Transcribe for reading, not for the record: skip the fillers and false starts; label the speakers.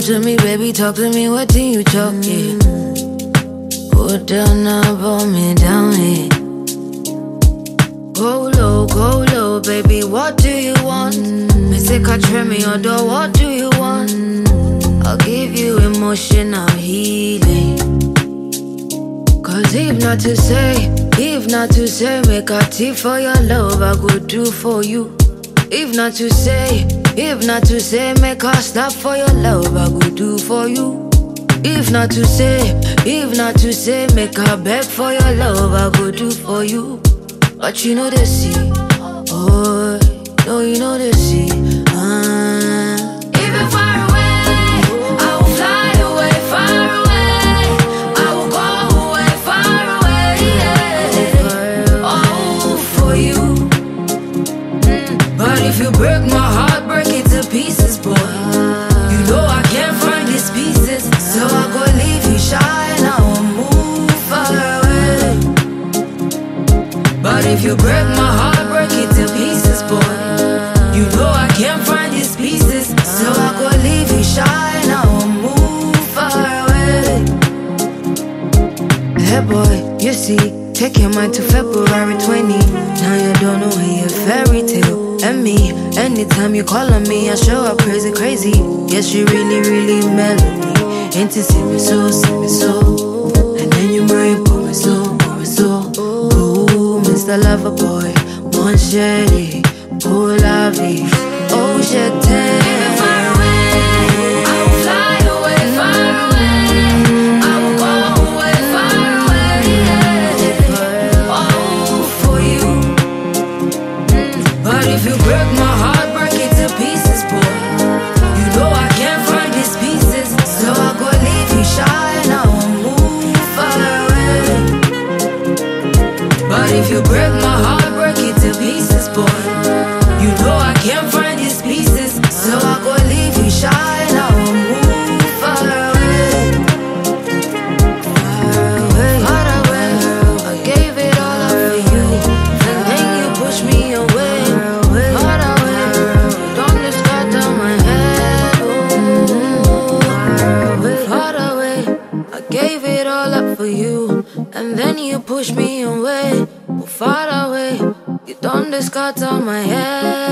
Speaker 1: to me, baby, talk to me, what do you talking? Put down now, pull me down here. Go low, baby, what do you want? Me say catch me or do, what do you want? I'll give you emotional healing. Cause if not to say, make a tea for your love, I go do for you. If not to say, make a stop for your love, I go do for you. If not to say, make a beg for your love, I go do for you. But you know the sea, oh, no, you know the sea. Even far away, I will fly away, far away. I will go away, far away, yeah. Oh, for you. But if you break my heart, break it to pieces, boy. You know I can't find these pieces, so I go leave you shy and I will move far away. But if you break my heart, break it to pieces, boy. You know I can't find these pieces, so I go leave you shy and I will move far away. Hey boy, you see, take your mind to February 20. Now you don't know your fairy tale. And me, anytime you call on me, I show up crazy, crazy. Yes, you really, really melody. Into see me so. And then you marry, pour me so. Ooh, Mr. Lover Boy, mon chéri, pour la vie. Oh, je t'aime. Far away, I will fly away, far away. I will go away, far away, yeah. Oh, for you. But if you break my heart, break it to pieces, boy. You know I can't find these pieces, so I go leave you shy and I will move far away. But if you break my heart, break it to pieces, boy. You know I can't find these pieces, so I go leave you shy and I will move far away. Far away. I gave it all up for you, and then you pushed me away. Far away. Don't just cut down my head. Ooh. Far away. I gave it all up for you, and then you pushed me away. Far away. You don't discard on my head.